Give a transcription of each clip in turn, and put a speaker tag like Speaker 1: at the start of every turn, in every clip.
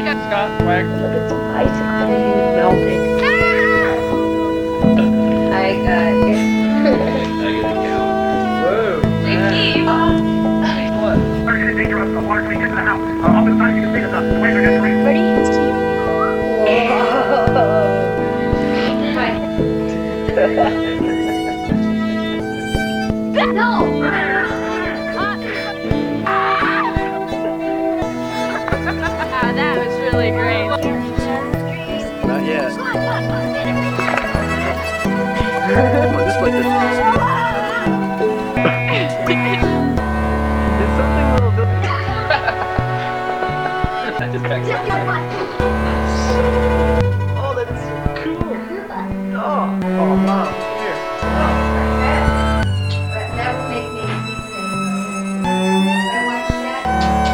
Speaker 1: Scott, Swag.
Speaker 2: Look at some icicles melting. I got it.
Speaker 1: I get a calendar. Whoa. What?
Speaker 3: Urgent dangerous, the water coming into the house. Oftentimes you can see that the waves are getting free.
Speaker 2: Ready? Let's keep.
Speaker 4: No!
Speaker 5: That was really great.
Speaker 1: Not yet.
Speaker 3: Just like this. There's something a little bit.
Speaker 1: I just backed up.
Speaker 3: Oh, that's so cool. Oh, mom, here.
Speaker 4: That would make me seasick. I watched that.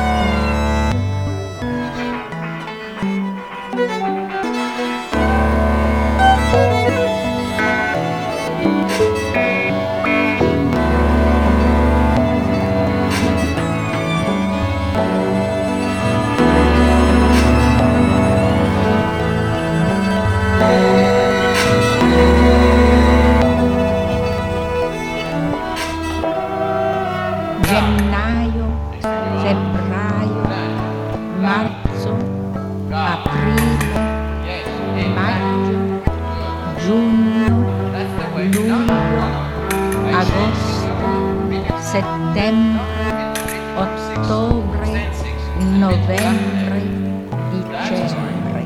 Speaker 6: Gennaio, febbraio, marzo, aprile, maggio, giugno, luglio, agosto, settembre, ottobre, novembre, dicembre.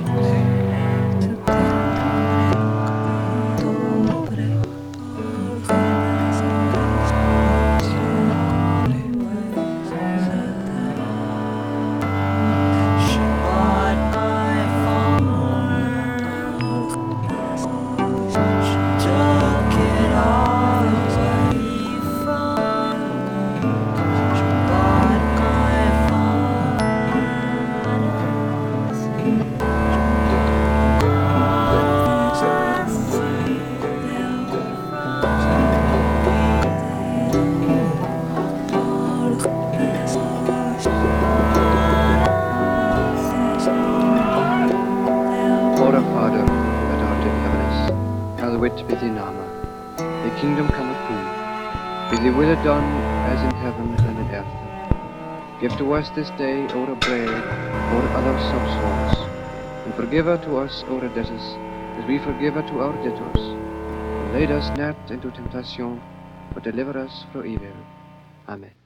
Speaker 7: Our Father, that art in heavens, hallowed be thy name. Thy kingdom come upon, be thy will done as in heaven and in earth. Give to us this day our bread, our other substance, and forgive to us our debts, as we forgive to our debtors. And lead us not into temptation, but deliver us from evil. Amen.